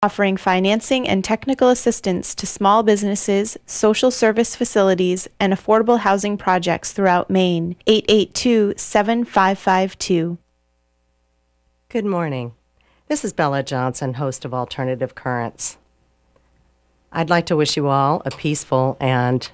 offering financing and technical assistance to small businesses, social service facilities, and affordable housing projects throughout Maine. 882-7552. Good morning. This is Bella Johnson, host of Alternative Currents. I'd like to wish you all a peaceful and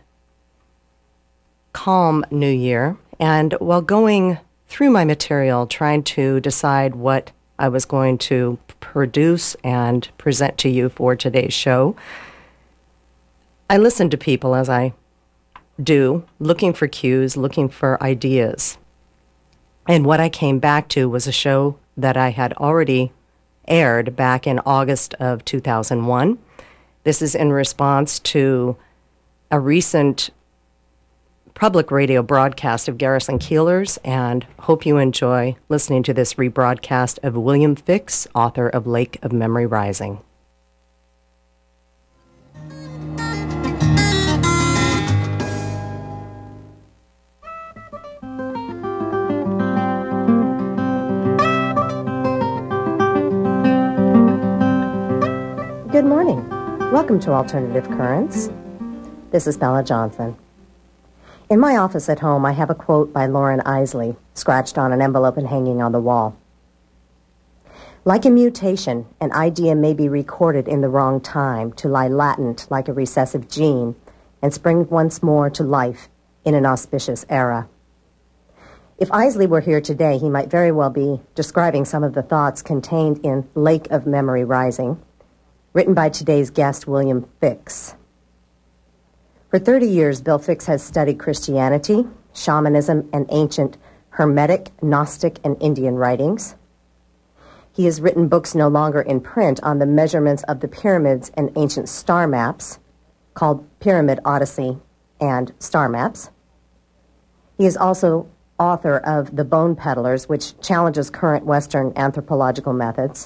calm new year. And while going through my material, trying to decide what I was going to produce and present to you for today's show, I listened to people, as I do, looking for cues, looking for ideas. And what I came back to was a show that I had already aired back in August of 2001. This is in response to a recent public radio broadcast of Garrison Keillor's, and hope you enjoy listening to this rebroadcast of William Fix, author of Lake of Memory Rising. Good morning. Welcome to Alternative Currents. This is Bella Johnson. In my office at home, I have a quote by Loren Eiseley scratched on an envelope and hanging on the wall. Like a mutation, an idea may be recorded in the wrong time to lie latent like a recessive gene and spring once more to life in an auspicious era. If Eiseley were here today, he might very well be describing some of the thoughts contained in Lake of Memory Rising, written by today's guest, William Fix. For 30 years, Bill Fix has studied Christianity, shamanism, and ancient Hermetic, Gnostic, and Indian writings. He has written books no longer in print on the measurements of the pyramids and ancient star maps, called Pyramid Odyssey and Star Maps. He is also author of The Bone Peddlers, which challenges current Western anthropological methods.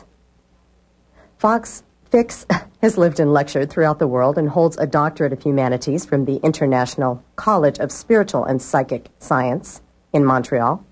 Fix has lived and lectured throughout the world and holds a doctorate of humanities from the International College of Spiritual and Psychic Science in Montreal.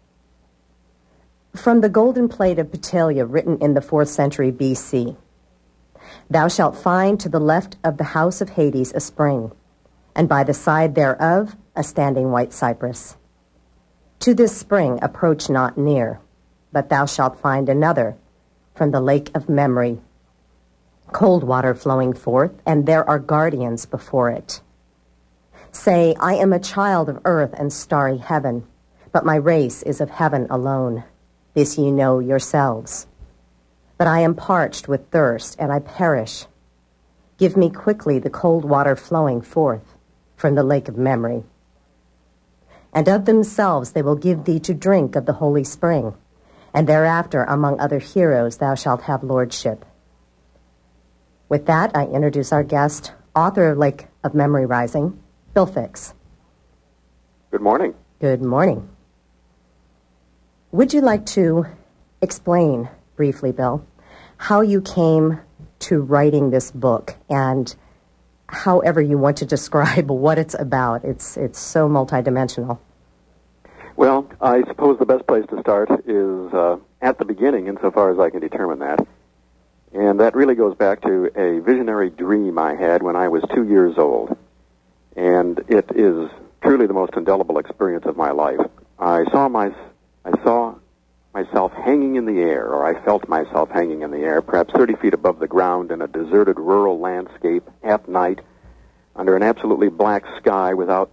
From the Golden Plate of Petralia, written in the 4th century B.C., "Thou shalt find to the left of the house of Hades a spring, and by the side thereof a standing white cypress. To this spring approach not near, but thou shalt find another from the lake of memory, cold water flowing forth, and there are guardians before it. Say, I am a child of earth and starry heaven, but my race is of heaven alone. This ye know yourselves. But I am parched with thirst, and I perish. Give me quickly the cold water flowing forth from the lake of memory. And of themselves they will give thee to drink of the holy spring, and thereafter among other heroes thou shalt have lordship." With that, I introduce our guest, author of Lake of Memory Rising, Bill Fix. Good morning. Good morning. Would you like to explain briefly, Bill, how you came to writing this book and however you want to describe what it's about? It's so multidimensional. Well, I suppose the best place to start is at the beginning, insofar as I can determine that. And that really goes back to a visionary dream I had when I was 2 years old. And it is truly the most indelible experience of my life. I saw myself hanging in the air, or I felt myself hanging in the air, perhaps 30 feet above the ground in a deserted rural landscape at night, under an absolutely black sky without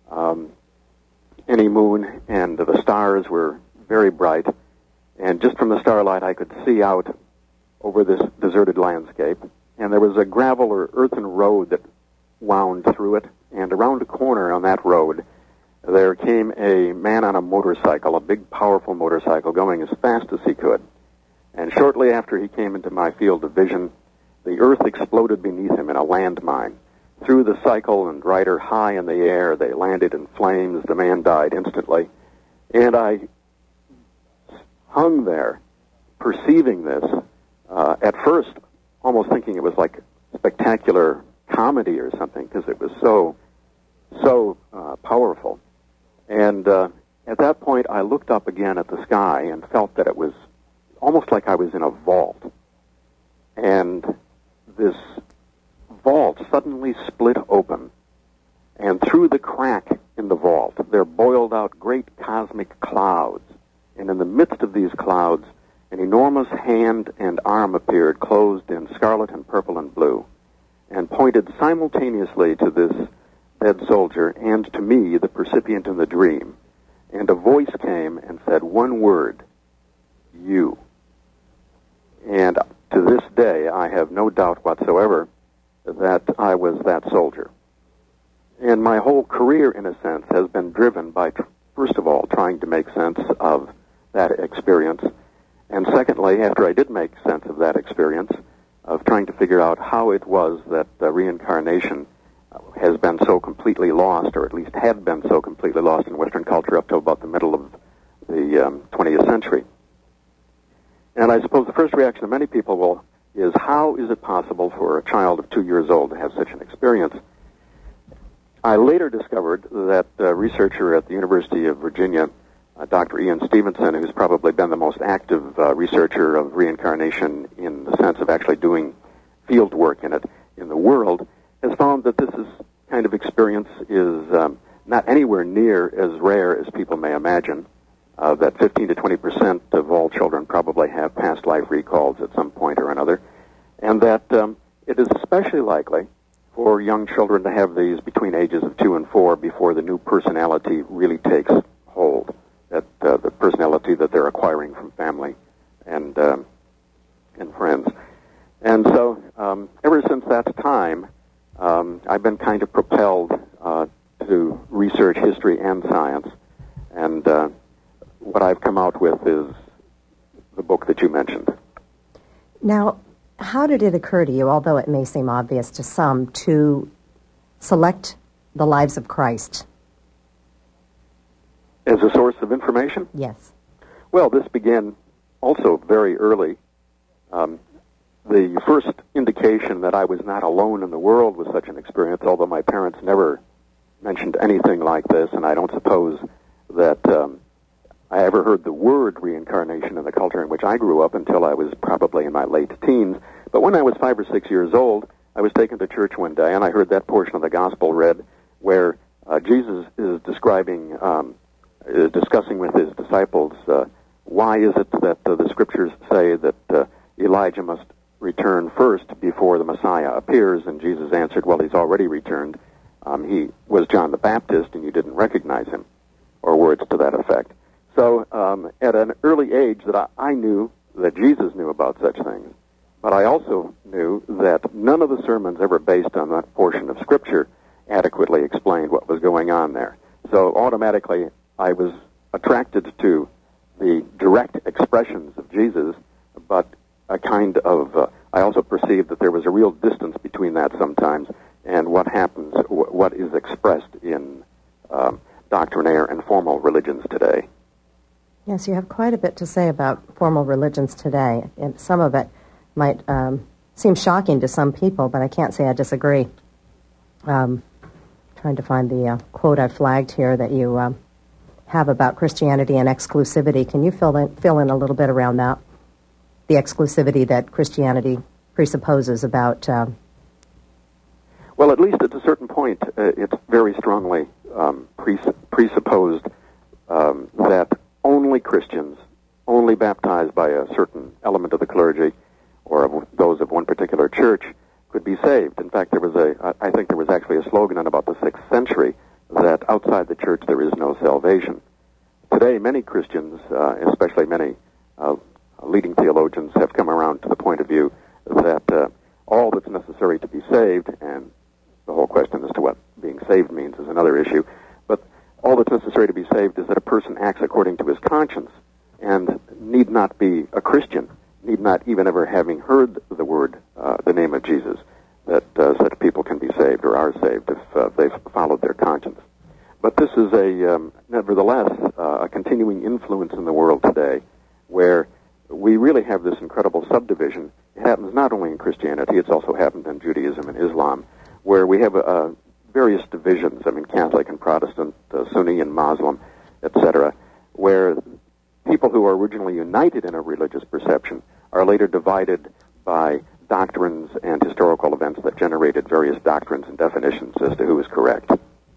any moon, and the stars were very bright. And just from the starlight, I could see out over this deserted landscape, and there was a gravel or earthen road that wound through it, and around a corner on that road there came a man on a motorcycle, a big, powerful motorcycle, going as fast as he could. And shortly after he came into my field of vision, the earth exploded beneath him in a landmine. Threw the cycle and rider high in the air. They landed in flames. The man died instantly. And I hung there, perceiving this, at first almost thinking it was like spectacular comedy or something, because it was so powerful. And at that point, I looked up again at the sky and felt that it was almost like I was in a vault. And this vault suddenly split open, and through the crack in the vault, there boiled out great cosmic clouds. And in the midst of these clouds, an enormous hand and arm appeared, clothed in scarlet and purple and blue, and pointed simultaneously to this dead soldier and to me, the percipient in the dream. And a voice came and said one word, "You." And to this day, I have no doubt whatsoever that I was that soldier. And my whole career, in a sense, has been driven by, first of all, trying to make sense of that experience, and secondly, after I did make sense of that experience, of trying to figure out how it was that reincarnation has been so completely lost, or at least had been so completely lost in Western culture up to about the middle of the 20th century. And I suppose the first reaction of many people is, how is it possible for a child of 2 years old to have such an experience? I later discovered that a researcher at the University of Virginia, Dr. Ian Stevenson, who's probably been the most active researcher of reincarnation in the sense of actually doing field work in it in the world, has found that this kind of experience is not anywhere near as rare as people may imagine, that 15 to 20% of all children probably have past life recalls at some point or another, and that it is especially likely for young children to have these between ages of 2 and 4 before the new personality really takes hold, that the personality that they're acquiring from family and friends. And so ever since that time, I've been kind of propelled to research history and science, and what I've come out with is the book that you mentioned. Now, how did it occur to you, although it may seem obvious to some, to select the lives of Christ? As a source of information? Yes. Well, this began also very early. The first indication that I was not alone in the world with such an experience, although my parents never mentioned anything like this, and I don't suppose that I ever heard the word reincarnation in the culture in which I grew up until I was probably in my late teens. But when I was 5 or 6 years old, I was taken to church one day, and I heard that portion of the gospel read where Jesus is discussing with his disciples, why is it that the scriptures say that Elijah must return first before the Messiah appears? And Jesus answered, well, he's already returned. He was John the Baptist, and you didn't recognize him, or words to that effect. So at an early age that I knew that Jesus knew about such things, but I also knew that none of the sermons ever based on that portion of Scripture adequately explained what was going on there. So automatically I was attracted to the direct expressions of Jesus, but a kind of, I also perceived that there was a real distance between that sometimes and what happens, what is expressed in doctrinaire and formal religions today. Yes, you have quite a bit to say about formal religions today, and some of it might seem shocking to some people, but I can't say I disagree. Trying to find the quote I flagged here that you have about Christianity and exclusivity. Can you fill in a little bit around that? The exclusivity that Christianity presupposes about... Well, at least at a certain point, it's very strongly presupposed that only Christians, only baptized by a certain element of the clergy or of those of one particular church, could be saved. In fact, I think there was actually a slogan in about the 6th century that outside the church there is no salvation. Today, many Christians, especially many leading theologians, have come around to the point of view that all that's necessary to be saved, and the whole question as to what being saved means is another issue, but all that's necessary to be saved is that a person acts according to his conscience and need not be a Christian, need not even ever having heard the word, the name of Jesus, that such people can be saved or are saved if they've followed their conscience. But this is nevertheless, a continuing influence in the world today where we really have this incredible subdivision. It happens not only in Christianity, it's also happened in Judaism and Islam, where we have various divisions, Catholic and Protestant, Sunni and Muslim, etc., where people who are originally united in a religious perception are later divided by doctrines and historical events that generated various doctrines and definitions as to who is correct.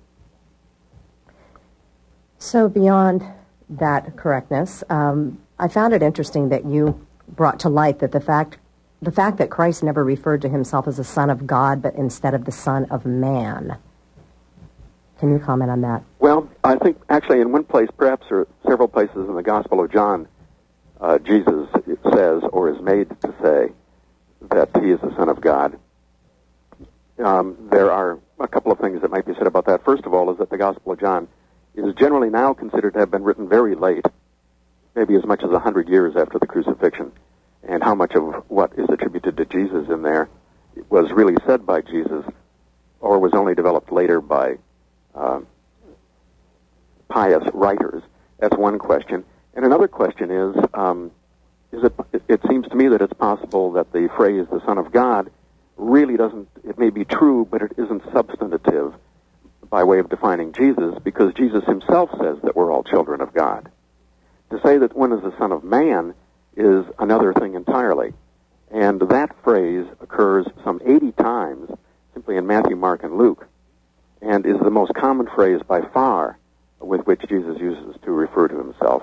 So beyond that correctness, I found it interesting that you brought to light that the fact that Christ never referred to himself as the Son of God, but instead of the Son of Man. Can you comment on that? Well, I think actually in one place, perhaps or several places in the Gospel of John, Jesus says or is made to say that he is the Son of God. There are a couple of things that might be said about that. First of all is that the Gospel of John is generally now considered to have been written very late, maybe as much as 100 years after the crucifixion, and how much of what is attributed to Jesus in there was really said by Jesus or was only developed later by pious writers. That's one question. And another question is it seems to me that it's possible that the phrase the Son of God really doesn't, it may be true, but it isn't substantive by way of defining Jesus, because Jesus himself says that we're all children of God. To say that one is the Son of Man is another thing entirely. And that phrase occurs some 80 times simply in Matthew, Mark, and Luke, and is the most common phrase by far with which Jesus uses to refer to himself.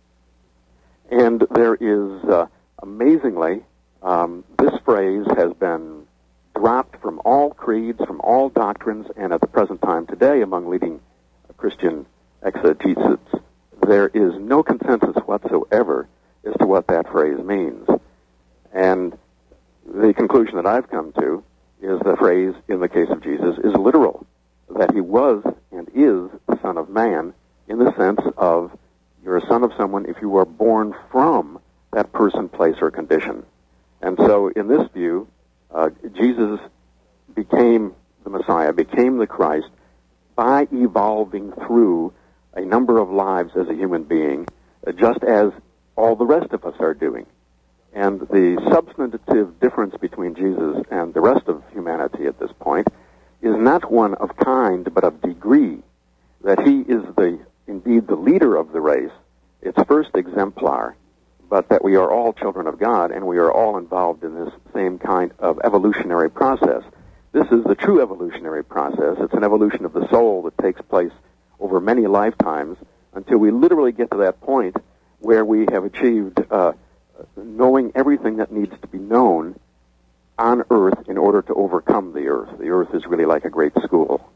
And there is, amazingly, this phrase has been dropped from all creeds, from all doctrines, and at the present time today among leading Christian exegetes, there is no consensus whatsoever as to what that phrase means. And the conclusion that I've come to is the phrase, in the case of Jesus, is literal, that he was and is the Son of Man, in the sense of you're a son of someone if you are born from that person, place, or condition. And so in this view, Jesus became the Messiah, became the Christ, by evolving through a number of lives as a human being, just as all the rest of us are doing. And the substantive difference between Jesus and the rest of humanity at this point is not one of kind, but of degree, that he is indeed the leader of the race, its first exemplar, but that we are all children of God, and we are all involved in this same kind of evolutionary process. This is the true evolutionary process. It's an evolution of the soul that takes place over many lifetimes until we literally get to that point where we have achieved knowing everything that needs to be known on earth in order to overcome the earth. The earth is really like a great school.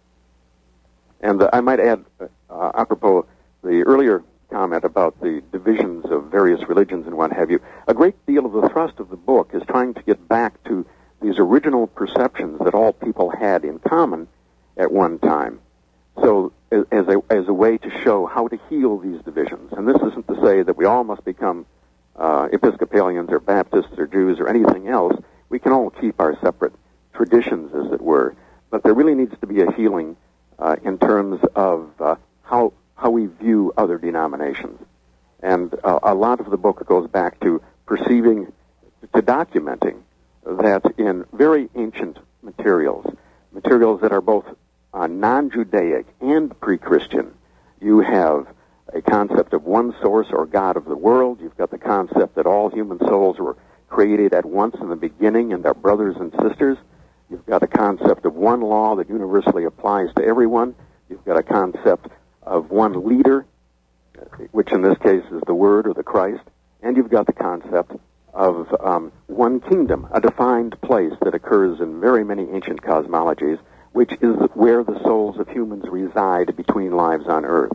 And I might add, apropos the earlier comment about the divisions of various religions and what have you, a great deal of the thrust of the book is trying to get back to these original perceptions that all people had in common at one time. So as a way to show how to heal these divisions. And this isn't to say that we all must become Episcopalians or Baptists or Jews or anything else. We can all keep our separate traditions, as it were. But there really needs to be a healing in terms of how we view other denominations. And a lot of the book goes back to perceiving, to documenting that in very ancient materials that are both non-Judaic and pre-Christian, you have a concept of one source or God of the world. You've got the concept that all human souls were created at once in the beginning and are brothers and sisters. You've got a concept of one law that universally applies to everyone. You've got a concept of one leader, which in this case is the Word or the Christ. And you've got the concept of one kingdom, a defined place that occurs in very many ancient cosmologies, which is where the souls of humans reside between lives on earth.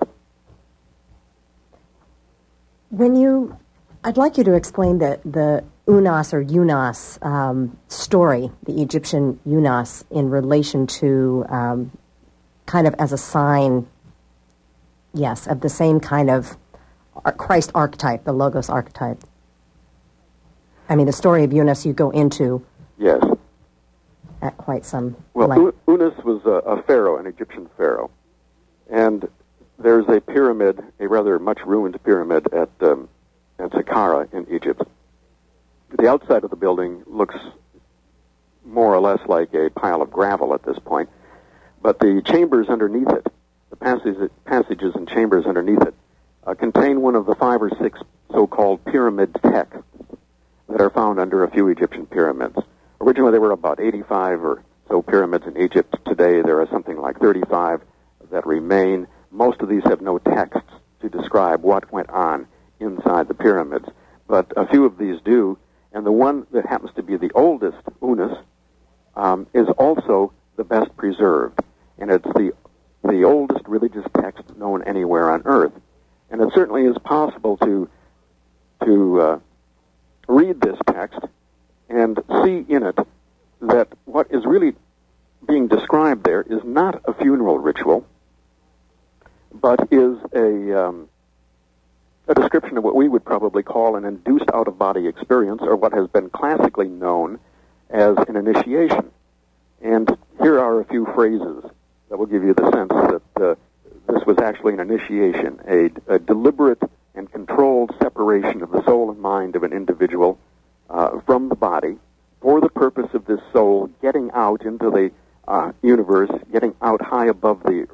I'd like you to explain the Unas or Unas story, the Egyptian Unas, in relation to kind of as a sign, yes, of the same kind of Christ archetype, the Logos archetype. I mean, the story of Unas you go into. Yes. At quite some length. Unas was a pharaoh, an Egyptian pharaoh. And there's a pyramid, a rather much ruined pyramid at Saqqara in Egypt. The outside of the building looks more or less like a pile of gravel at this point, but the chambers underneath it, the passages and chambers underneath it, contain one of the 5 or 6 so-called pyramid texts that are found under a few Egyptian pyramids. Originally, there were about 85 or so pyramids in Egypt. Today, there are something like 35 that remain. Most of these have no texts to describe what went on inside the pyramids, but a few of these do. And the one that happens to be the oldest, Unas, is also the best preserved, and it's the oldest religious text known anywhere on Earth. And it certainly is possible to read this text and see in it that what is really being described there is not a funeral ritual, but is a description of what we would probably call an induced out-of-body experience, or what has been classically known as an initiation. And here are a few phrases that will give you the sense that this was actually an initiation, a deliberate and controlled separation of the soul and mind of an individual from the body for the purpose of this soul getting out into the universe, getting out high above the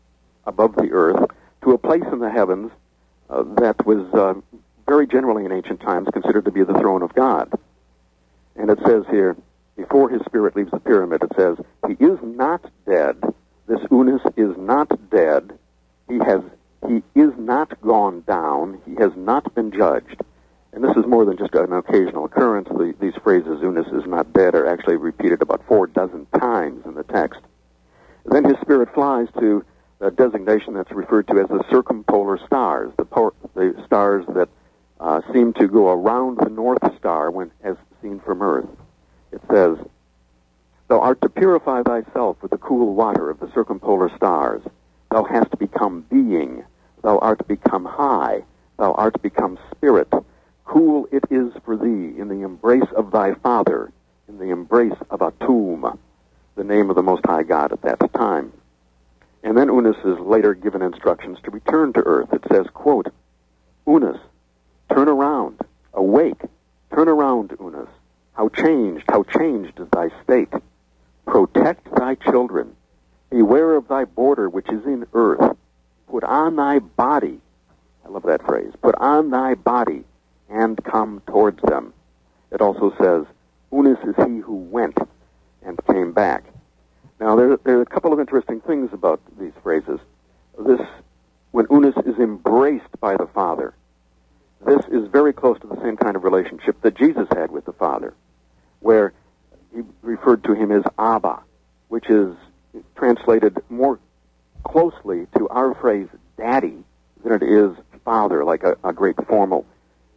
earth to a place in the heavens that was very generally in ancient times considered to be the throne of God. And it says here, before his spirit leaves the pyramid, it says, he is not dead. This Unas is not dead. He is not gone down. He has not been judged. And this is more than just an occasional occurrence. These phrases, Unas is not dead, are actually repeated about 4 dozen times in the text. Then his spirit flies to a designation that's referred to as the circumpolar stars, the stars that seem to go around the North Star when as seen from Earth. It says, thou art to purify thyself with the cool water of the circumpolar stars. Thou hast become being. Thou art become high. Thou art become spirit. Cool it is for thee in the embrace of thy Father, in the embrace of Atum, the name of the Most High God at that time. And then Unas is later given instructions to return to Earth. It says, quote, Unas, turn around, awake, turn around, Unas. How changed is thy state. Protect thy children. Beware of thy border which is in earth. Put on thy body. I love that phrase. Put on thy body and come towards them. It also says, Unas is he who went and came back. Now, there are a couple of interesting things about these phrases. This, when Unas is embraced by the Father, this is very close to the same kind of relationship that Jesus had with the Father, where he referred to him as Abba, which is translated more closely to our phrase daddy than it is father, like a great formal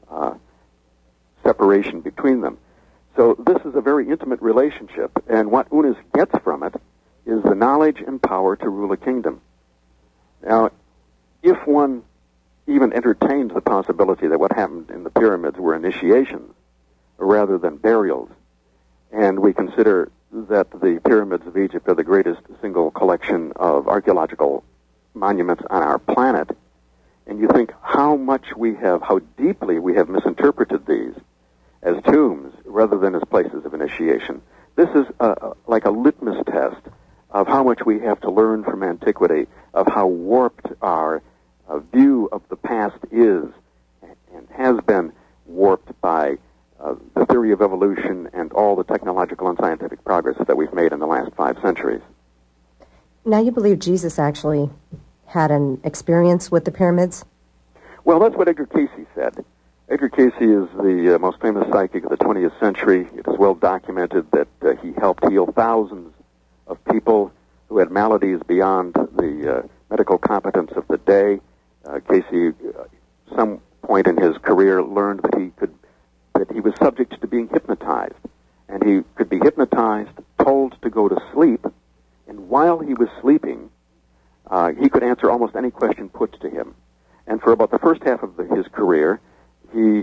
separation between them. So this is a very intimate relationship, and what Unas gets from it is the knowledge and power to rule a kingdom. Now, if one even entertains the possibility that what happened in the pyramids were initiations rather than burials, and we consider that the pyramids of Egypt are the greatest single collection of archaeological monuments on our planet, and you think how deeply we have misinterpreted these as tombs rather than as places of initiation. This is like a litmus test of how much we have to learn from antiquity, of how warped our view of the past is and has been warped by the theory of evolution and all the technological and scientific progress that we've made in the last 5 centuries. Now, you believe Jesus actually had an experience with the pyramids? Well, that's what Edgar Cayce said. Edgar Cayce is the most famous psychic of the 20th century. It is well documented that he helped heal thousands of people who had maladies beyond the medical competence of the day. Cayce, some point in his career, learned that he was subject to being hypnotized, and he could be hypnotized, told to go to sleep, and while he was sleeping, he could answer almost any question put to him. And for about the first half of his career, he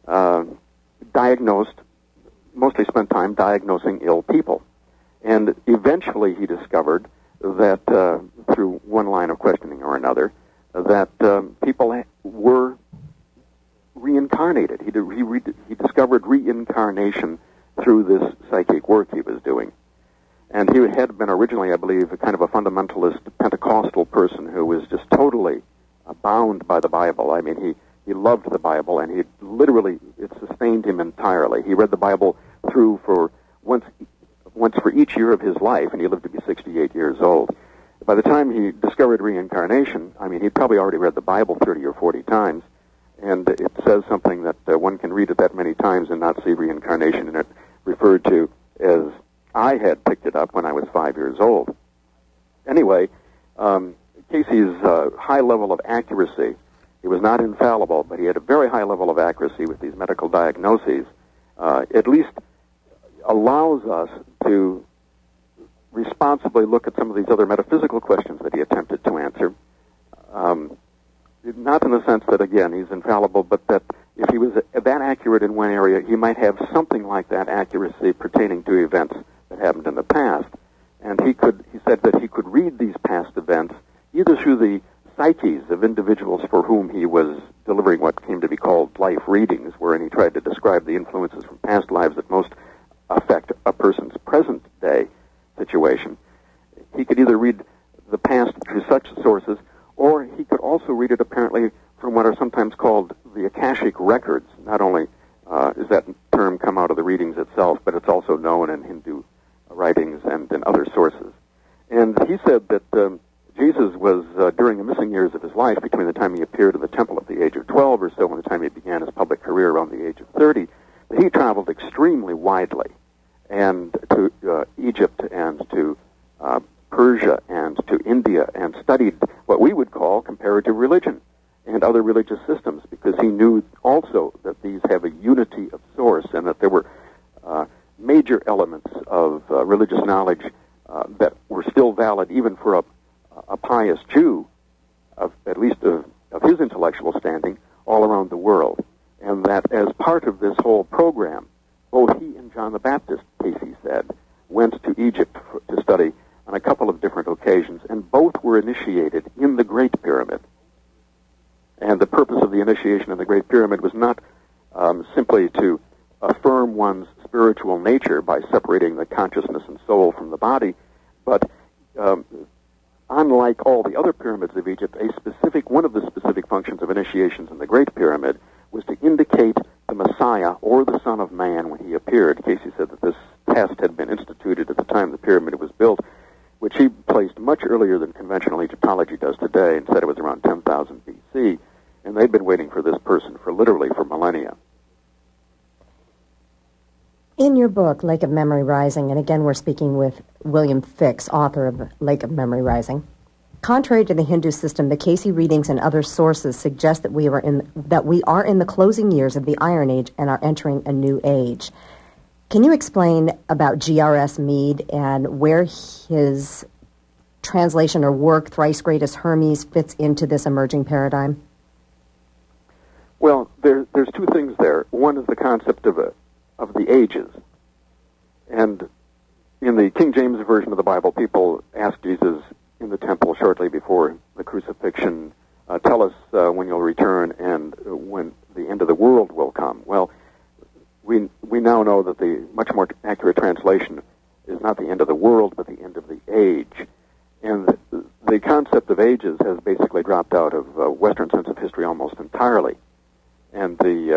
mostly spent time diagnosing ill people. And eventually he discovered that, through one line of questioning or another, that people were reincarnated. He discovered reincarnation through this psychic work he was doing. And he had been originally, I believe, a kind of a fundamentalist Pentecostal person who was just totally bound by the Bible. I mean, He loved the Bible, and it sustained him entirely. He read the Bible through for once for each year of his life, and he lived to be 68 years old. By the time he discovered reincarnation, he'd probably already read the Bible 30 or 40 times, and it says something that one can read it that many times and not see reincarnation in it referred to as I had picked it up when I was 5 years old. Anyway, Casey's high level of accuracy, he was not infallible, but he had a very high level of accuracy with these medical diagnoses, at least allows us to responsibly look at some of these other metaphysical questions that he attempted to answer. Not in the sense that, again, he's infallible, but that if he was that accurate in one area, he might have something like that accuracy pertaining to events that happened in the past. And he said that he could read these past events either through the psyches of individuals for whom he was delivering what came to be called life readings, wherein he tried to describe the influences from past lives that most affect a person's present day situation. He could either read the past through such sources, or he could also read it apparently from what are sometimes called the Akashic records. Not only is that term come out of the readings itself, but it's also known in Hindu writings and in other sources. And he said that Jesus was, during the missing years of his life, between the time he appeared in the temple at the age of 12 or so and the time he began his public career around the age of 30, that he traveled extremely widely, and to Egypt and to Persia and to India, and studied what we would call comparative religion and other religious systems, because he knew also that these have a unity of source and that there were major elements of religious knowledge that were still valid even for a pious Jew, at least of his intellectual standing, all around the world. And that as part of this whole program, both he and John the Baptist, Casey said, went to Egypt to study on a couple of different occasions, and both were initiated in the Great Pyramid. And the purpose of the initiation in the Great Pyramid was not simply to affirm one's spiritual nature by separating the consciousness and soul from the body, but unlike all the other pyramids of Egypt, one of the specific functions of initiations in the Great Pyramid was to indicate the Messiah or the Son of Man when he appeared. Casey said that this test had been instituted at the time the pyramid was built, which he placed much earlier than conventional Egyptology does today, and said it was around 10,000 BC, and they'd been waiting for this person for millennia. In your book, Lake of Memory Rising, and again we're speaking with William Fix, author of Lake of Memory Rising, contrary to the Hindu system, the Casey readings and other sources suggest that we are in the closing years of the Iron Age and are entering a new age. Can you explain about G.R.S. Mead and where his translation or work, Thrice Greatest Hermes, fits into this emerging paradigm? Well, there's two things there. One is the concept of the ages. And in the King James Version of the Bible, people ask Jesus in the temple shortly before the crucifixion, tell us when you'll return and when the end of the world will come. Well, we now know that the much more accurate translation is not the end of the world, but the end of the age. And the concept of ages has basically dropped out of Western sense of history almost entirely. And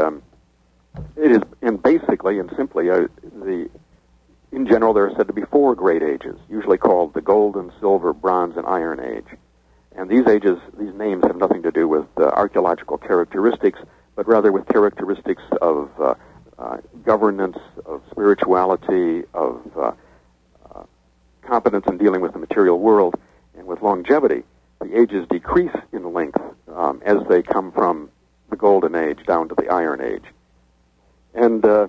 basically and simply, in general, there are said to be four great ages, usually called the Golden, Silver, Bronze, and Iron Age. And these names have nothing to do with archaeological characteristics, but rather with characteristics of governance, of spirituality, of competence in dealing with the material world, and with longevity. The ages decrease in length as they come from the Golden Age down to the Iron Age. And the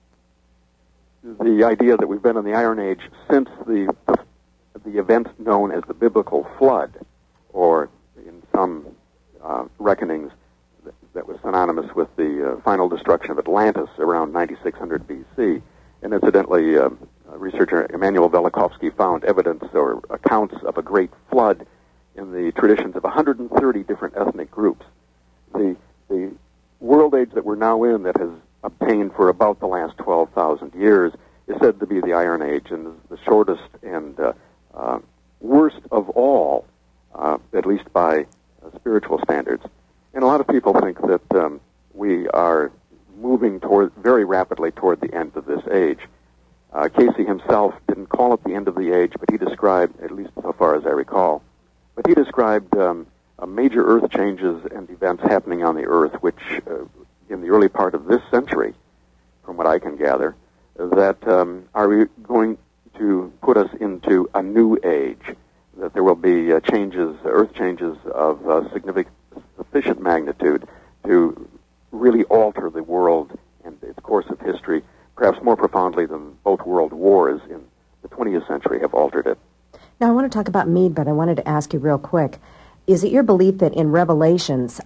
idea that we've been in the Iron Age since the event known as the Biblical Flood, or in some reckonings that was synonymous with the final destruction of Atlantis around 9600 BC. And incidentally, researcher Emanuel Velikovsky found evidence or accounts of a great flood in the traditions of 130 different ethnic groups. The world age that we're now in, that has obtained for about the last 12,000 years, is said to be the Iron Age, and the shortest and worst of all, at least by spiritual standards. And a lot of people think that call it the end of the age, but he described, at least so far as I recall, but he described major earth changes and events happening on the earth, which in the early part of this century, from what I can gather, that are going to put us into a new age, that there will be changes, earth changes of sufficient magnitude to really alter the world and its course of history, perhaps more profoundly than both world wars in the 20th century have altered it. Now, I want to talk about Meade, but I wanted to ask you real quick. Is it your belief that in Revelations,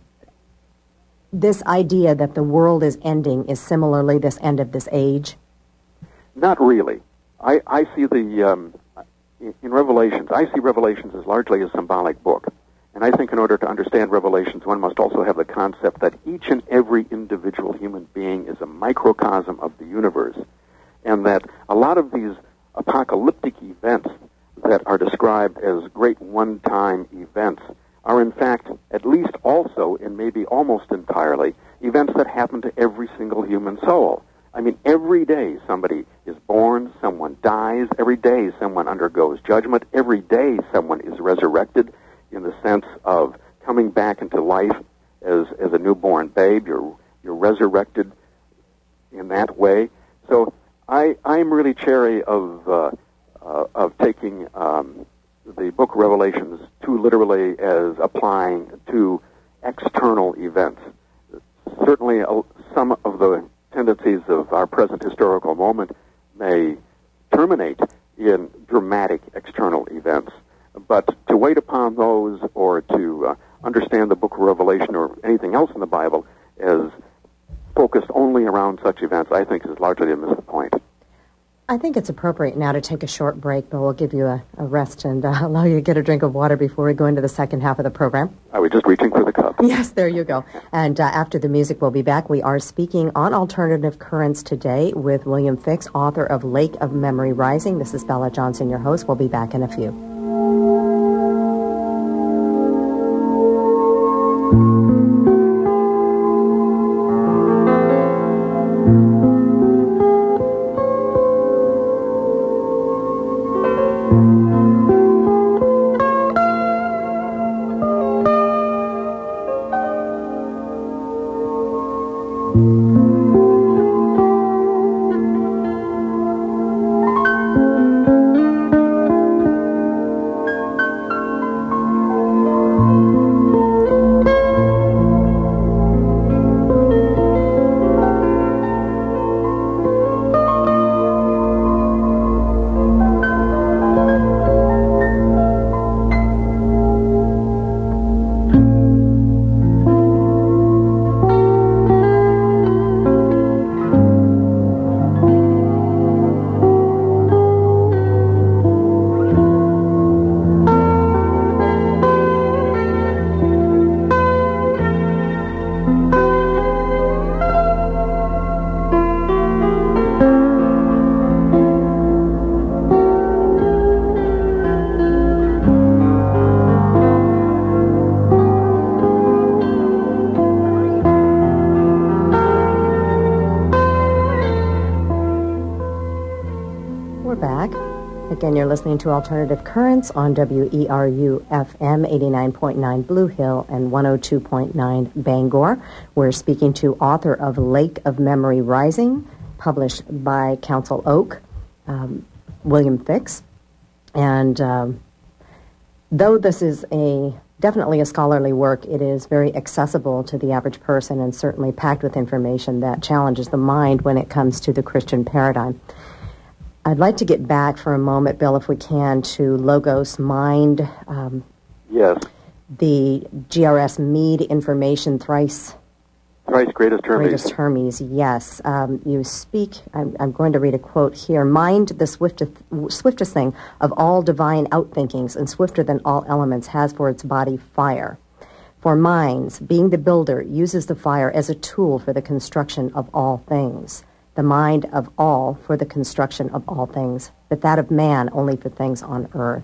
this idea that the world is ending is similarly this end of this age? Not really. I see in Revelations, I see Revelations as largely a symbolic book. And I think in order to understand Revelations, one must also have the concept that each and every individual human being is a microcosm of the universe, and that a lot of these apocalyptic events that are described as great one-time events are in fact, at least also, and maybe almost entirely, events that happen to every single human soul. I mean, every day somebody is born, someone dies, every day someone undergoes judgment, every day someone is resurrected in the sense of coming back into life as a newborn babe. You're resurrected in that way. So I'm really chary of taking the book Revelations too literally as applying to external events. Certainly some of the tendencies of our present historical moment may terminate in dramatic external events, but to wait upon those or to understand the book of Revelation or anything else in the Bible as focused only around such events, I think is largely to miss the point. I think it's appropriate now to take a short break, but we'll give you a rest and allow you to get a drink of water before we go into the second half of the program. I was just reaching for the cup. Yes, there you go. And after the music, we'll be back. We are speaking on alternative currents today with William Fix, author of Lake of Memory Rising. This is Bella Johnson, your host. We'll be back in a few. Again, you're listening to Alternative Currents on WERU-FM 89.9 Blue Hill and 102.9 Bangor. We're speaking to author of Lake of Memory Rising, published by Council Oak, William Fix. And though this is definitely a scholarly work, it is very accessible to the average person and certainly packed with information that challenges the mind when it comes to the Christian paradigm. I'd like to get back for a moment, Bill, if we can, to Logos Mind. Yes. The GRS Meade information thrice greatest Hermes. Greatest Hermes, yes. You speak, I'm going to read a quote here. Mind, the swiftest thing of all divine outthinkings and swifter than all elements, has for its body fire. For minds, being the builder, uses the fire as a tool for the construction of all things. The mind of all for the construction of all things, but that of man only for things on earth.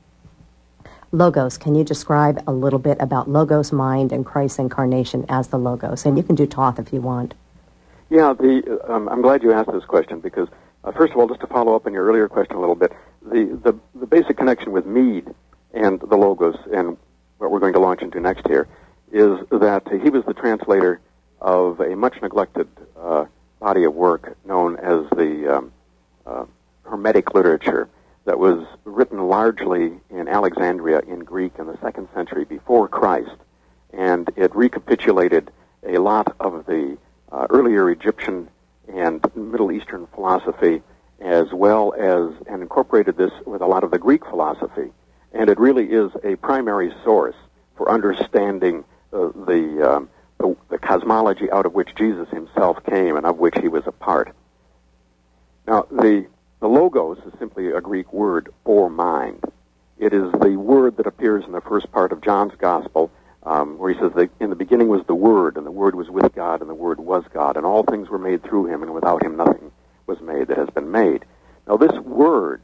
Logos, can you describe a little bit about Logos Mind and Christ's incarnation as the Logos? And you can do Thoth if you want. Yeah, I'm glad you asked this question because First of all, just to follow up on your earlier question a little bit, the basic connection with Mead and the Logos and what we're going to launch into next here is that he was the translator of a much neglected body of work known as the Hermetic literature that was written largely in Alexandria in Greek in the 2nd century before Christ, and it recapitulated a lot of the earlier Egyptian and Middle Eastern philosophy, as well as, and incorporated this with a lot of the Greek philosophy. And it really is a primary source for understanding the cosmology out of which Jesus himself came and of which he was a part. Now, the Logos is simply a Greek word for mind. It is the word that appears in the first part of John's Gospel, where he says that in the beginning was the Word, and the Word was with God, and the Word was God, and all things were made through him, and without him nothing was made that has been made. Now, this word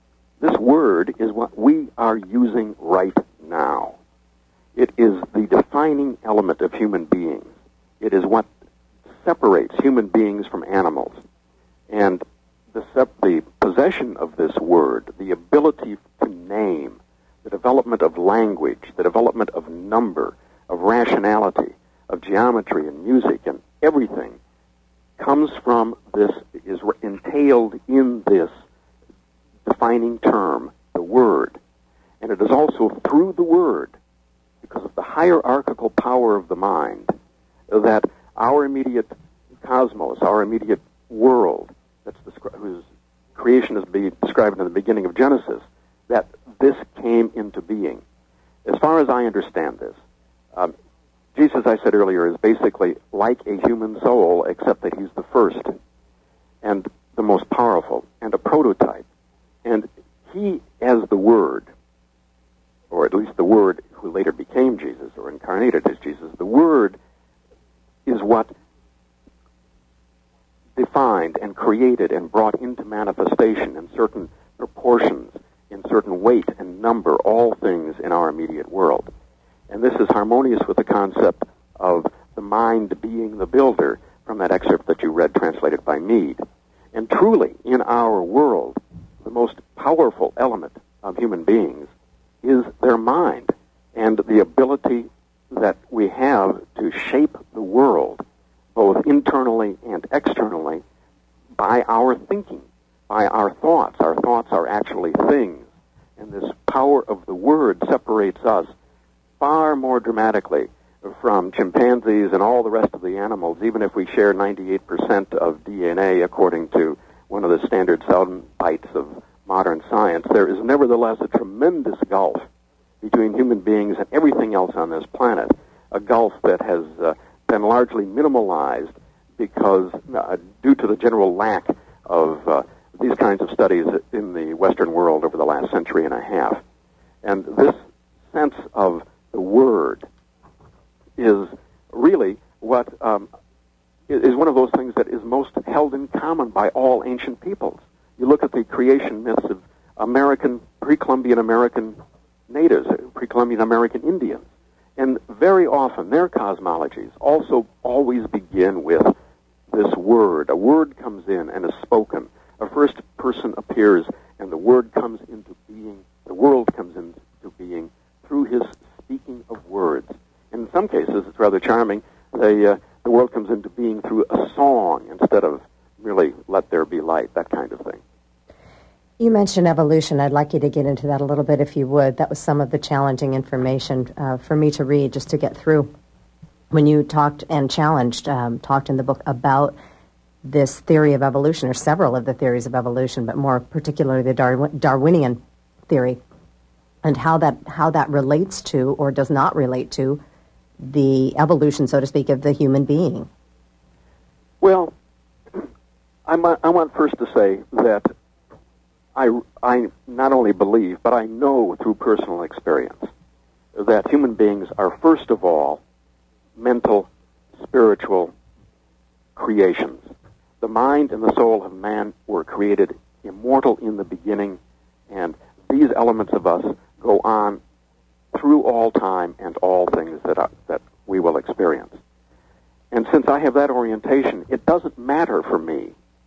is what we are using right now. It is the defining element of human beings. It is what separates human beings from animals. And the possession of this word, the ability to name, the development of language, the development of number, of rationality, of geometry and music and everything comes from this, is entailed in this defining term, the Word. And it is also through the Word, because of the hierarchical power of the mind, that our immediate cosmos, our immediate world, whose creation is described in the beginning of Genesis, that this came into being. As far as I understand this, Jesus, I said earlier, is basically like a human soul, except that he's the first and the most powerful and a prototype. And he, as the Word, or at least the Word who later became Jesus or incarnated as Jesus, the Word is what defined and created and brought into manifestation in certain proportions, in certain weight and number, all things in our immediate world. And this is harmonious with the concept of the mind being the builder from that excerpt that you read, translated by Mead. And truly, in our world, the most powerful element of human beings is their mind and the ability that we have to shape the world, both internally and externally, by our thinking, by our thoughts. Our thoughts are actually things. And this power of the Word separates us far more dramatically from chimpanzees and all the rest of the animals, even if we share 98% of DNA, according to one of the standard sound bites of modern science. There is nevertheless a tremendous gulf between human beings and everything else on this planet, a gulf that has been largely minimalized because, due to the general lack of these kinds of studies in the Western world over the last century and a half. And this sense of the Word is really what is one of those things that is most held in common by all ancient peoples. You look at the creation myths of pre-Columbian American natives, pre-Columbian American Indians, and very often their cosmologies also always begin with this word. A word comes in and is spoken. A first person appears, and the word comes into being. The world comes into being through his speaking of words. In some cases, it's rather charming. The world comes into being through a song instead of merely "Let there be light," that kind of thing. You mentioned evolution. I'd like you to get into that a little bit, if you would. That was some of the challenging information for me to read, just to get through. When you talked and talked in the book about this theory of evolution, or several of the theories of evolution, but more particularly the Darwinian theory, and how that relates to, or does not relate to, the evolution, so to speak, of the human being. Well, I want first to say that I not only believe, but I know through personal experience that human beings are, first of all, mental, spiritual creations. The mind and the soul of man were created immortal in the beginning, and these elements of us go on through all time and all things that we will experience. And since I have that orientation, it doesn't matter for me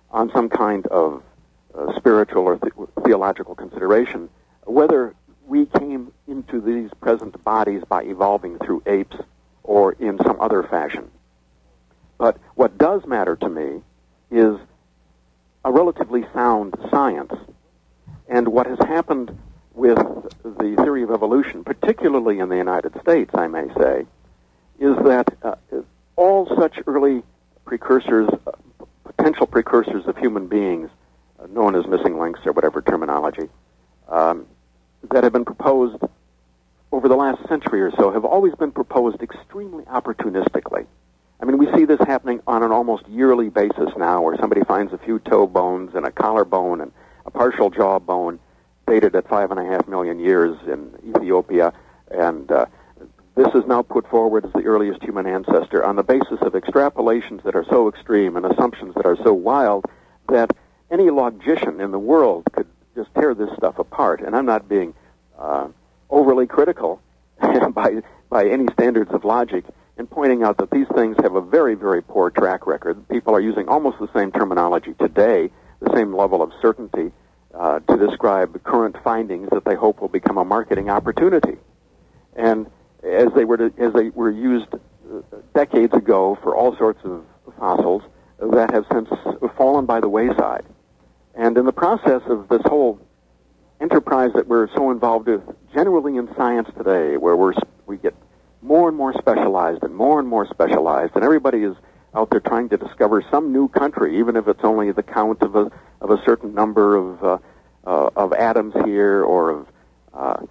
on some kind of spiritual or theological consideration whether we came into these present bodies by evolving through apes or in some other fashion. But what does matter to me is a relatively sound science. And what has happened with the theory of evolution, particularly in the United States, I may say, is that all such early precursors, potential precursors of human beings, known as missing links or whatever terminology, that have been proposed over the last century or so have always been proposed extremely opportunistically. I mean, we see this happening on an almost yearly basis now, where somebody finds a few toe bones and a collarbone and a partial jaw bone dated at 5.5 million years in Ethiopia, and this is now put forward as the earliest human ancestor on the basis of extrapolations that are so extreme and assumptions that are so wild that any logician in the world could just tear this stuff apart. And I'm not being overly critical by any standards of logic in pointing out that these things have a very, very poor track record. People are using almost the same terminology today, the same level of certainty to describe current findings that they hope will become a marketing opportunity. And as they were used decades ago for all sorts of fossils that have since fallen by the wayside. And in the process of this whole enterprise that we're so involved with, generally in science today, where we get more and more specialized, and everybody is out there trying to discover some new country, even if it's only the count of a certain number of atoms here, or of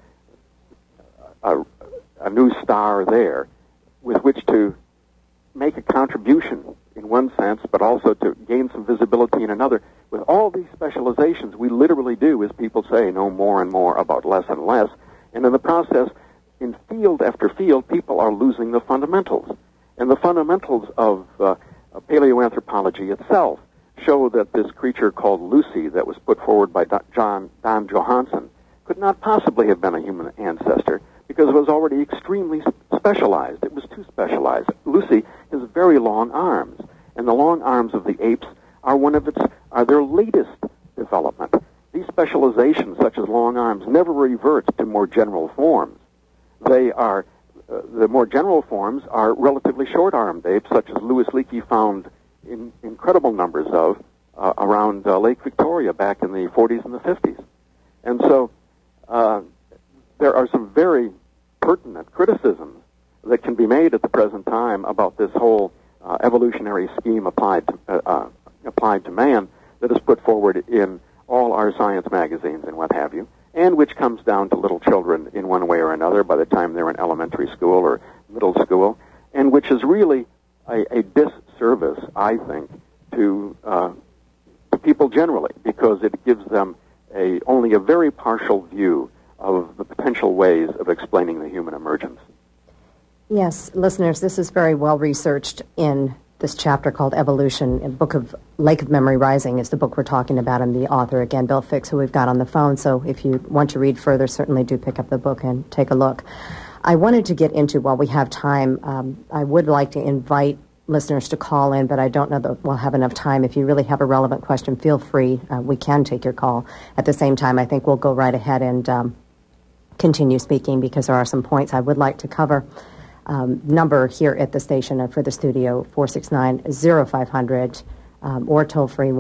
a new star there, with which to make a contribution in one sense, but also to gain some visibility in another. With all these specializations, we literally do, as people say, know more and more about less and less. And in the process, in field after field, people are losing the fundamentals. And the fundamentals of paleoanthropology itself show that this creature called Lucy that was put forward by Don Johanson could not possibly have been a human ancestor, because it was already extremely specialized. It was too specialized. Lucy has very long arms, and the long arms of the apes are their latest development. These specializations, such as long arms, never revert to more general forms. They are the more general forms are relatively short-armed apes, such as Louis Leakey found in incredible numbers of around Lake Victoria back in the 40s and the 50s. And so there are some very pertinent criticisms that can be made at the present time about this whole evolutionary scheme applied to man that is put forward in all our science magazines and what have you, and which comes down to little children in one way or another by the time they're in elementary school or middle school, and which is really a disservice, I think, to people generally, because it gives them only a very partial view of the potential ways of explaining the human emergence. Yes, listeners, this is very well researched in this chapter called Evolution. A book of Lake of Memory Rising is the book we're talking about, and the author, again, Bill Fix, who we've got on the phone. So if you want to read further, certainly do pick up the book and take a look. I wanted to get into, while we have time, I would like to invite listeners to call in, but I don't know that we'll have enough time. If you really have a relevant question, feel free. We can take your call. At the same time, I think we'll go right ahead and continue speaking, because there are some points I would like to cover. Number here at the station for the studio, 469-0500, or toll-free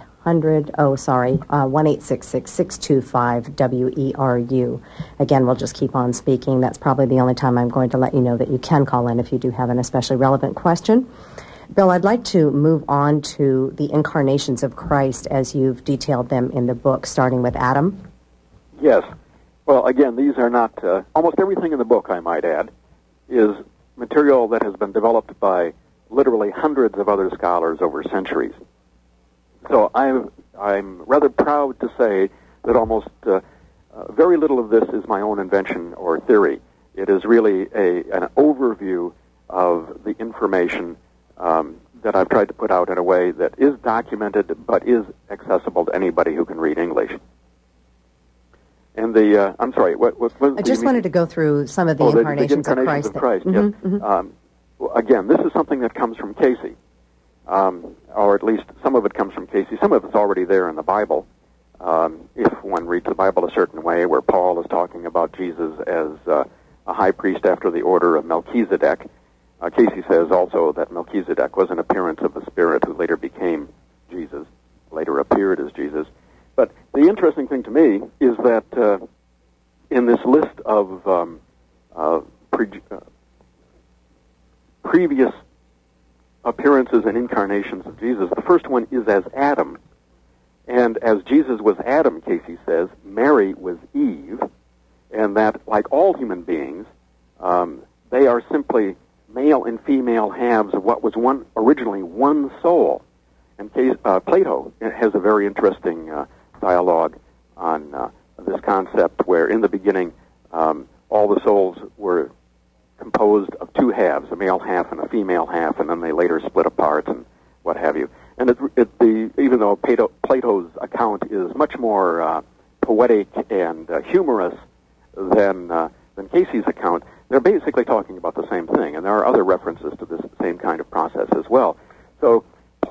1-866-625-WERU. Again, we'll just keep on speaking. That's probably the only time I'm going to let you know that you can call in if you do have an especially relevant question. Bill, I'd like to move on to the incarnations of Christ as you've detailed them in the book, starting with Adam. Yes. Well, again, these are not, almost everything in the book, I might add, is material that has been developed by literally hundreds of other scholars over centuries. So I'm rather proud to say that almost very little of this is my own invention or theory. It is really an overview of the information that I've tried to put out in a way that is documented but is accessible to anybody who can read English. And I'm sorry, what I just wanted to go through some of the incarnations of Christ. Yes. Again, this is something that comes from Casey. or at least some of it comes from Casey. Some of it's already there in the Bible. If one reads the Bible a certain way, where Paul is talking about Jesus as a high priest after the order of Melchizedek, Casey says also that Melchizedek was an appearance of the Spirit who later became Jesus, later appeared as Jesus. But the interesting thing to me is that in this list of previous appearances and incarnations of Jesus, the first one is as Adam. And as Jesus was Adam, Casey says, Mary was Eve, and that, like all human beings, they are simply male and female halves of what was originally one soul. And Plato has a very interesting dialogue on this concept where, in the beginning, all the souls were composed of two halves, a male half and a female half, and then they later split apart and what have you. And even though Plato's account is much more poetic and humorous than Casey's account, they're basically talking about the same thing, and there are other references to this same kind of process as well. So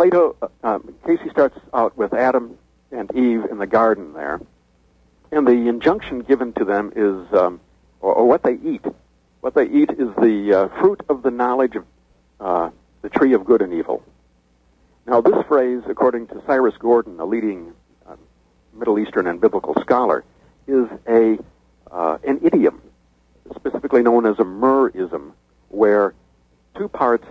Casey starts out with Adam and Eve in the garden there, and the injunction given to them is, or what they eat. What they eat is the fruit of the knowledge of the tree of good and evil. Now, this phrase, according to Cyrus Gordon, a leading Middle Eastern and biblical scholar, is an idiom, specifically known as a merism, where two parts,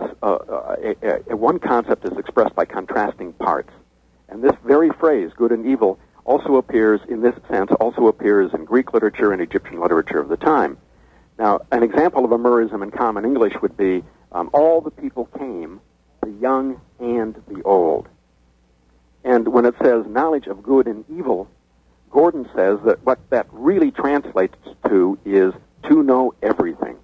one concept is expressed by contrasting parts. And this very phrase, good and evil, also appears, in this sense, also appears in Greek literature and Egyptian literature of the time. Now, an example of a merism in common English would be, all the people came, the young and the old. And when it says knowledge of good and evil, Gordon says that what that really translates to is to know everything.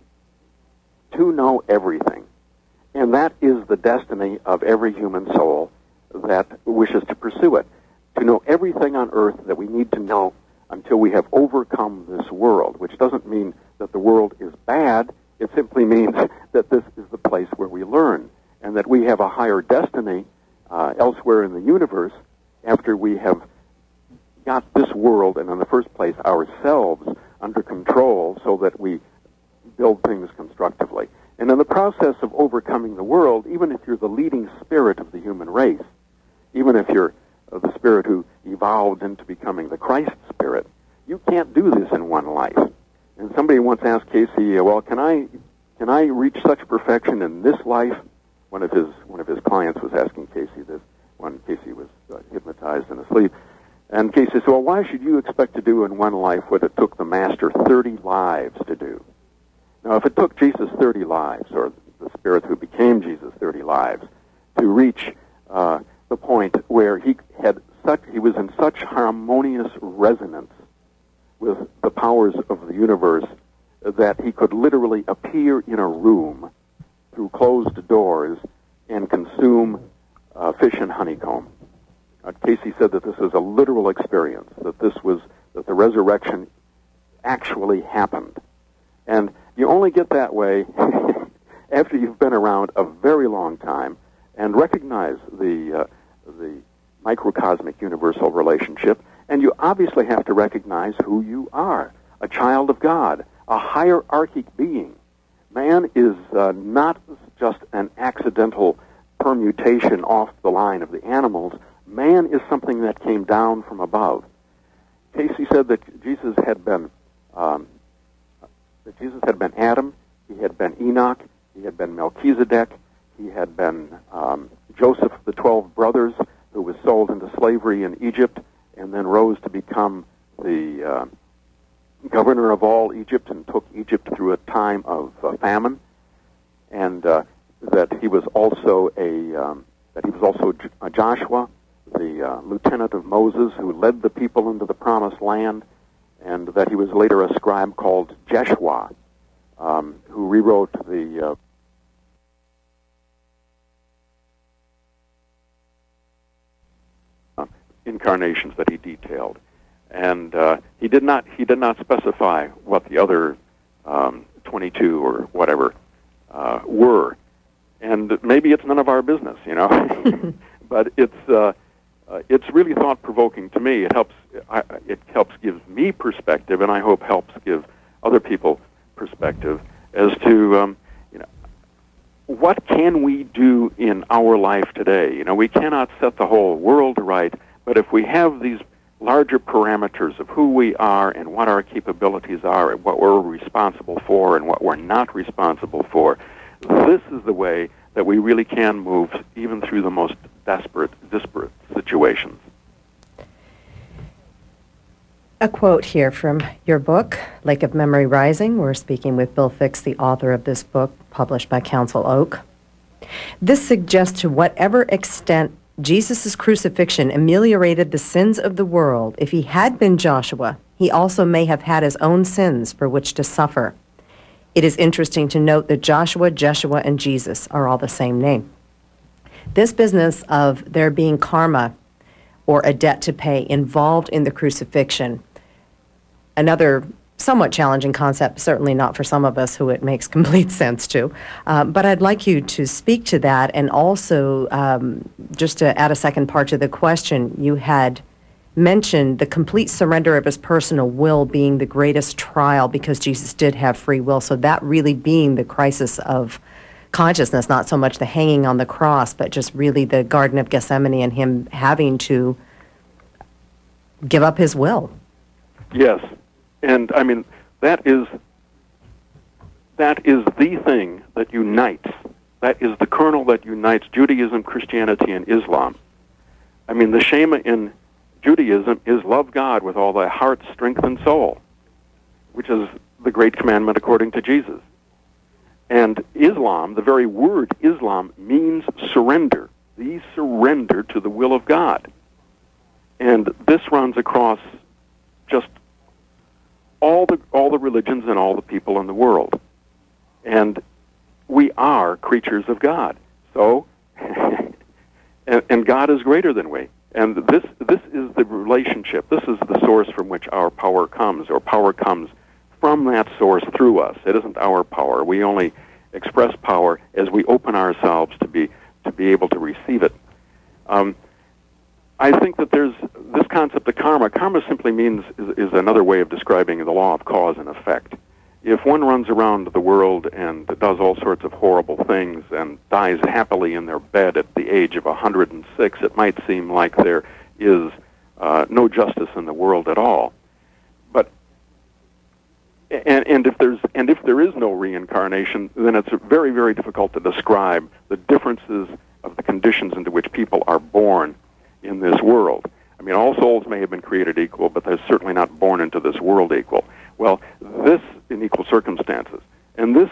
To know everything. And that is the destiny of every human soul that wishes to pursue it. To know everything on earth that we need to know until we have overcome this world, which doesn't mean that the world is bad. It simply means that this is the place where we learn, and that we have a higher destiny elsewhere in the universe after we have got this world, and in the first place ourselves, under control so that we build things constructively. And in the process of overcoming the world, even if you're the leading spirit of the human race, even if you're the spirit who evolved into becoming the Christ spirit, you can't do this in one life. And somebody once asked Casey, well, can I reach such perfection in this life? One of his clients was asking Casey this when Casey was hypnotized and asleep. And Casey said, well, why should you expect to do in one life what it took the Master 30 lives to do? Now, if it took Jesus 30 lives, or the Spirit who became Jesus 30 lives, to reach the point where he was in such harmonious resonance with the powers of the universe that he could literally appear in a room through closed doors and consume fish and honeycomb. Casey said that this is a literal experience, that the resurrection actually happened. And you only get that way after you've been around a very long time and recognize the microcosmic universal relationship, and you obviously have to recognize who you are, a child of God, a hierarchic being. Man is not just an accidental permutation off the line of the animals. Man is something that came down from above. Casey said that Jesus had been Adam, he had been Enoch, he had been Melchizedek, he had been Joseph, the 12 brothers, who was sold into slavery in Egypt and then rose to become the governor of all Egypt and took Egypt through a time of famine, and that he was also Joshua, the lieutenant of Moses, who led the people into the promised land, and that he was later a scribe called Jeshua, who rewrote the incarnations that he detailed. And he did not specify what the other 22 or whatever were. And maybe it's none of our business, but it's really thought-provoking to me. It helps give me perspective, and I hope helps give other people perspective as to what can we do in our life today. We cannot set the whole world right, but if we have these larger parameters of who we are and what our capabilities are and what we're responsible for and what we're not responsible for, this is the way that we really can move even through the most disparate situations. A quote here from your book, Lake of Memory Rising. We're speaking with Bill Fix, the author of this book, published by Council Oak. This suggests to whatever extent Jesus' crucifixion ameliorated the sins of the world, if he had been Joshua, he also may have had his own sins for which to suffer. It is interesting to note that Joshua, Jeshua, and Jesus are all the same name. This business of there being karma or a debt to pay involved in the crucifixion, another somewhat challenging concept, certainly not for some of us who it makes complete sense to. But I'd like you to speak to that, and also just to add a second part to the question, you had mentioned the complete surrender of his personal will being the greatest trial because Jesus did have free will. So that really being the crisis of consciousness, not so much the hanging on the cross, but just really the Garden of Gethsemane and him having to give up his will. Yes. And I mean, that is the thing that unites. That is the kernel that unites Judaism, Christianity, and Islam. I mean, the Shema in Judaism is love God with all thy heart, strength, and soul, which is the great commandment according to Jesus. And Islam, the very word Islam, means surrender. These surrender to the will of God. And this runs across just all the religions and all the people in the world. And we are creatures of God. So, and God is greater than we. And this is the relationship. This is the source from which our power comes, or power comes from that source through us. It isn't our power. We only express power as we open ourselves to be able to receive it. I think that there's this concept of karma. Karma simply means is another way of describing the law of cause and effect. If one runs around the world and does all sorts of horrible things and dies happily in their bed at the age of 106, it might seem like there is no justice in the world at all. But and if there is no reincarnation, then it's very, very difficult to describe the differences of the conditions into which people are born in this world. I mean, all souls may have been created equal, but they're certainly not born into this world equal. Well, this in equal circumstances. And this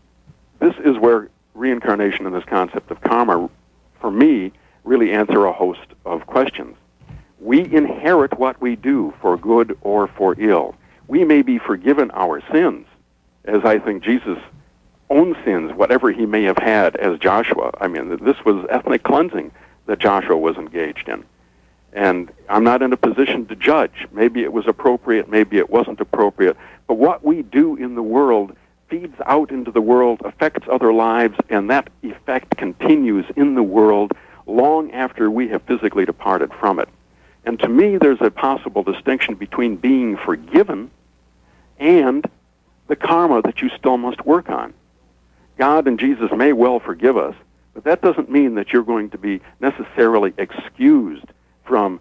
is where reincarnation and this concept of karma, for me, really answer a host of questions. We inherit what we do, for good or for ill. We may be forgiven our sins, as I think Jesus' own sins, whatever he may have had as Joshua. I mean, this was ethnic cleansing that Joshua was engaged in. And I'm not in a position to judge. Maybe it was appropriate, maybe it wasn't appropriate. But what we do in the world feeds out into the world, affects other lives, and that effect continues in the world long after we have physically departed from it. And to me, there's a possible distinction between being forgiven and the karma that you still must work on. God and Jesus may well forgive us, but that doesn't mean that you're going to be necessarily excused from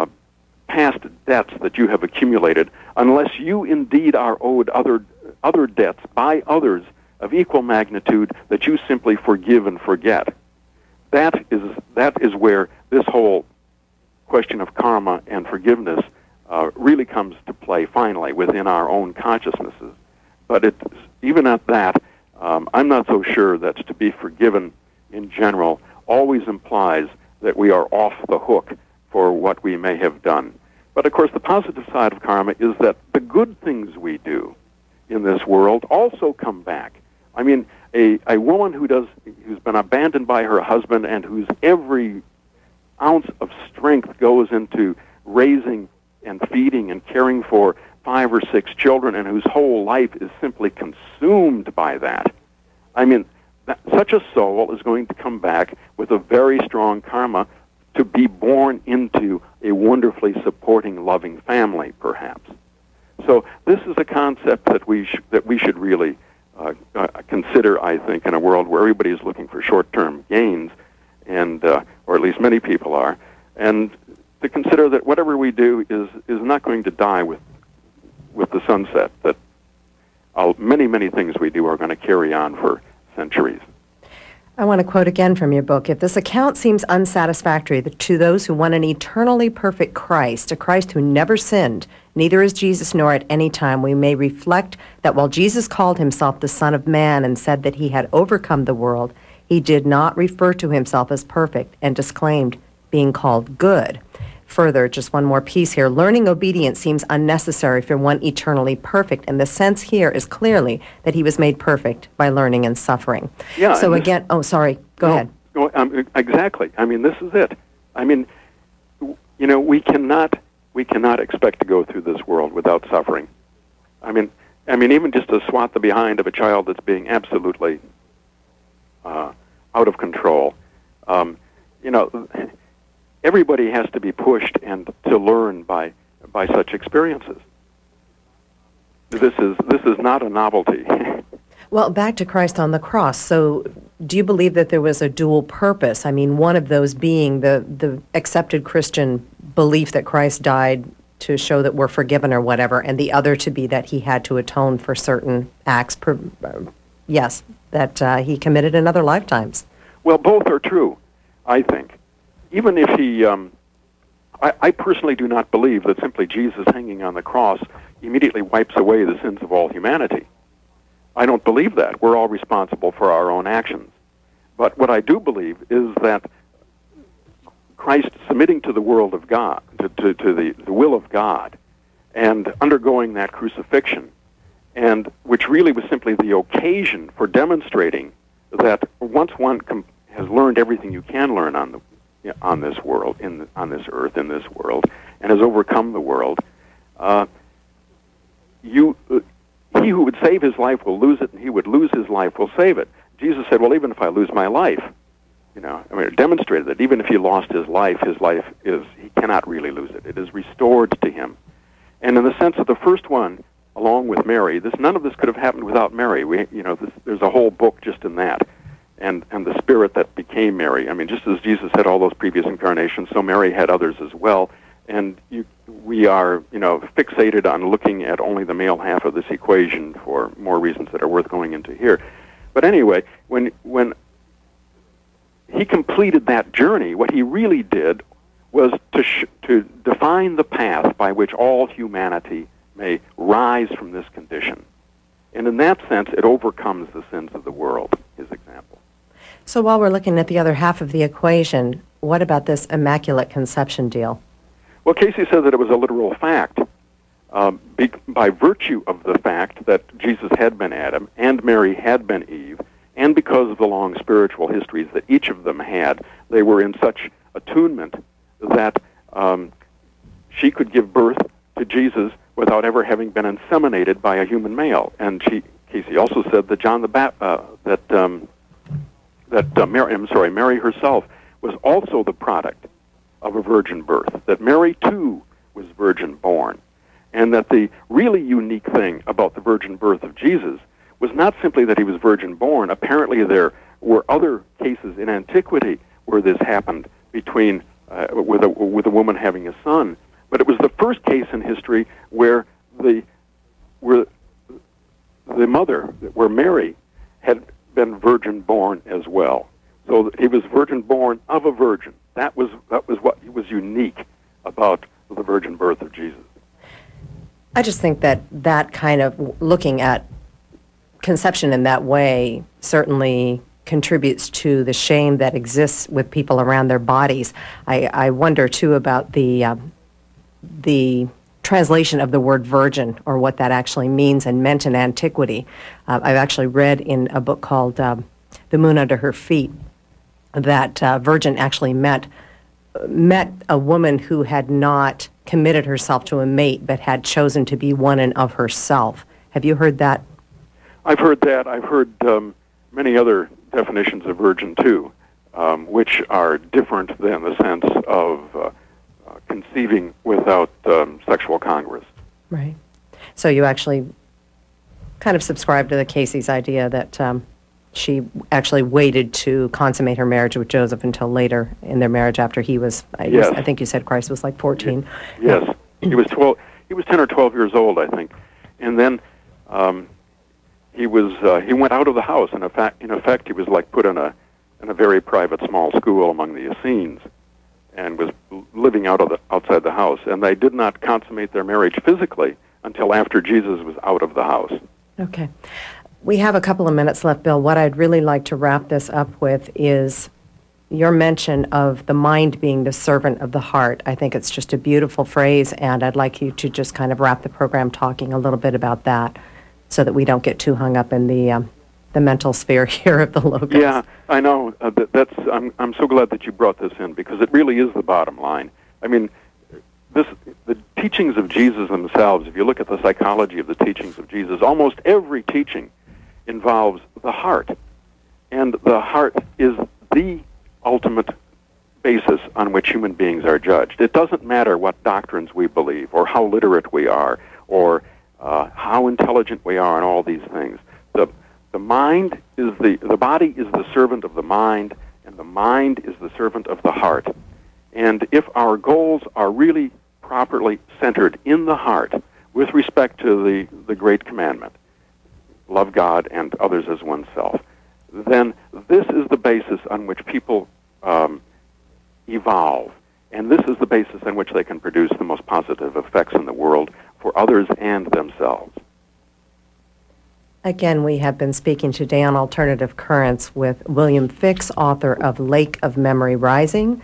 past debts that you have accumulated, unless you indeed are owed other debts by others of equal magnitude that you simply forgive and forget. That is where this whole question of karma and forgiveness really comes to play finally within our own consciousnesses. But even at that, I'm not so sure that to be forgiven in general always implies that we are off the hook for what we may have done. But of course, the positive side of karma is that the good things we do in this world also come back. I mean, a woman who's been abandoned by her husband and whose every ounce of strength goes into raising and feeding and caring for 5 or 6 children, and whose whole life is simply consumed by that. I mean, such a soul is going to come back with a very strong karma to be born into a wonderfully supporting, loving family, perhaps. So this is a concept that we should really consider, I think, in a world where everybody is looking for short-term gains, and or at least many people are, and to consider that whatever we do is not going to die with the sunset, that many things we do are going to carry on for centuries. I want to quote again from your book. If this account seems unsatisfactory to those who want an eternally perfect Christ, a Christ who never sinned, neither is Jesus nor at any time, we may reflect that while Jesus called himself the Son of Man and said that he had overcome the world, he did not refer to himself as perfect and disclaimed being called good. Further, just one more piece here. Learning obedience seems unnecessary for one eternally perfect, and the sense here is clearly that he was made perfect by learning and suffering. Yeah. So again, sorry, go ahead. Exactly. I mean, this is it. I mean, we cannot expect to go through this world without suffering. I mean, even just to swat the behind of a child that's being absolutely out of control. Everybody has to be pushed and to learn by such experiences. This is not a novelty. Well, back to Christ on the cross. So do you believe that there was a dual purpose? I mean, one of those being the accepted Christian belief that Christ died to show that we're forgiven or whatever, and the other to be that he had to atone for certain acts, that he committed in other lifetimes. Well, both are true, I think. Even if he, I personally do not believe that simply Jesus hanging on the cross immediately wipes away the sins of all humanity. I don't believe that. We're all responsible for our own actions. But what I do believe is that Christ submitting to the world of God, to the will of God, and undergoing that crucifixion, and which really was simply the occasion for demonstrating that once one has learned everything you can learn on this world, on this earth, in this world, and has overcome the world, he who would save his life will lose it, and he would lose his life will save it. Jesus said, well, even if I lose my life, it demonstrated that even if he lost his life he cannot really lose it. It is restored to him. And in the sense of the first one, along with Mary, none of this could have happened without Mary. There's a whole book just in that. And the spirit that became Mary. I mean, just as Jesus had all those previous incarnations, so Mary had others as well. And we are, fixated on looking at only the male half of this equation for more reasons that are worth going into here. But anyway, when he completed that journey, what he really did was to define the path by which all humanity may rise from this condition. And in that sense, it overcomes the sins of the world, his example. So while we're looking at the other half of the equation, what about this Immaculate Conception deal? Well, Casey said that it was a literal fact. By virtue of the fact that Jesus had been Adam and Mary had been Eve, and because of the long spiritual histories that each of them had, they were in such attunement that she could give birth to Jesus without ever having been inseminated by a human male. And Casey also said that Mary herself was also the product of a virgin birth, that Mary too was virgin born, and that the really unique thing about the virgin birth of Jesus was not simply that he was virgin born. Apparently there were other cases in antiquity where this happened between with a woman having a son, but it was the first case in history where the mother, where Mary had been virgin born as well. So he was virgin born of a virgin. That was what was unique about the virgin birth of Jesus. I just think that kind of looking at conception in that way certainly contributes to the shame that exists with people around their bodies. I wonder too about the translation of the word virgin, or what that actually means and meant in antiquity. I've actually read in a book called The Moon Under Her Feet that virgin actually met a woman who had not committed herself to a mate but had chosen to be one and of herself. Have you heard that? I've heard that. I've heard many other definitions of virgin too, which are different than the sense of conceiving without sexual congress. Right. So you actually kind of subscribe to the Casey's idea that she actually waited to consummate her marriage with Joseph until later in their marriage after he was, Yes. I think you said Christ was like 14. Yes. He was 12. He was 10 or 12 years old, I think. And then he went out of the house. In effect, he was like put in a very private small school among the Essenes, and was living outside the house. And they did not consummate their marriage physically until after Jesus was out of the house. Okay. We have a couple of minutes left, Bill. What I'd really like to wrap this up with is your mention of the mind being the servant of the heart. I think it's just a beautiful phrase, and I'd like you to just kind of wrap the program talking a little bit about that so that we don't get too hung up in the mental sphere here of the logos. Yeah, I know. I'm so glad that you brought this in, because it really is the bottom line. I mean, the teachings of Jesus themselves, if you look at the psychology of the teachings of Jesus, almost every teaching involves the heart. And the heart is the ultimate basis on which human beings are judged. It doesn't matter what doctrines we believe, or how literate we are, or how intelligent we are, and all these things. The mind is the body is the servant of the mind, and the mind is the servant of the heart. And if our goals are really properly centered in the heart with respect to the great commandment, love God and others as oneself, then this is the basis on which people evolve. And this is the basis on which they can produce the most positive effects in the world for others and themselves. Again, we have been speaking today on Alternative Currents with William Fix, author of Lake of Memory Rising.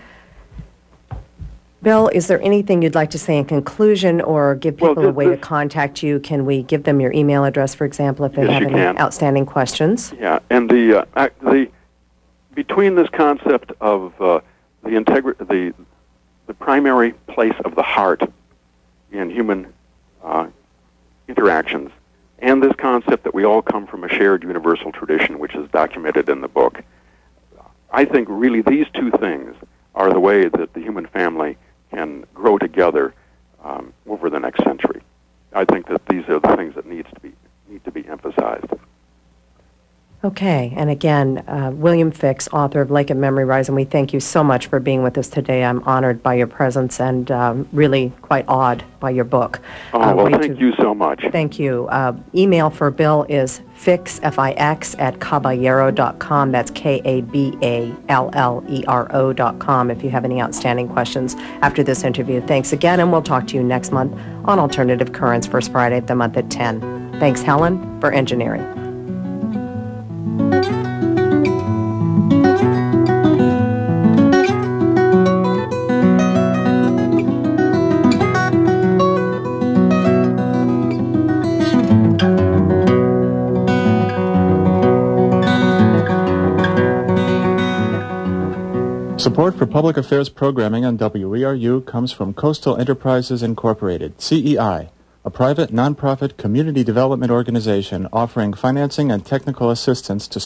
Bill, is there anything you'd like to say in conclusion, or give people a way to contact you? Can we give them your email address, for example, if they have any outstanding questions? Yeah, and between this concept of the primary place of the heart in human interactions, and this concept that we all come from a shared universal tradition, which is documented in the book, I think really these two things are the way that the human family can grow together over the next century. I think that these are the things that need to be emphasized. Okay, and again, William Fix, author of Lake of Memory Rising, we thank you so much for being with us today. I'm honored by your presence and really quite awed by your book. Well, thank you so much. Thank you. Email for Bill is fix, F-I-X, at caballero.com. That's K-A-B-A-L-L-E-R-O.com if you have any outstanding questions after this interview. Thanks again, and we'll talk to you next month on Alternative Currents, first Friday of the month at 10. Thanks, Helen, for engineering. Support for public affairs programming on WERU comes from Coastal Enterprises Incorporated, CEI, a private, nonprofit community development organization offering financing and technical assistance to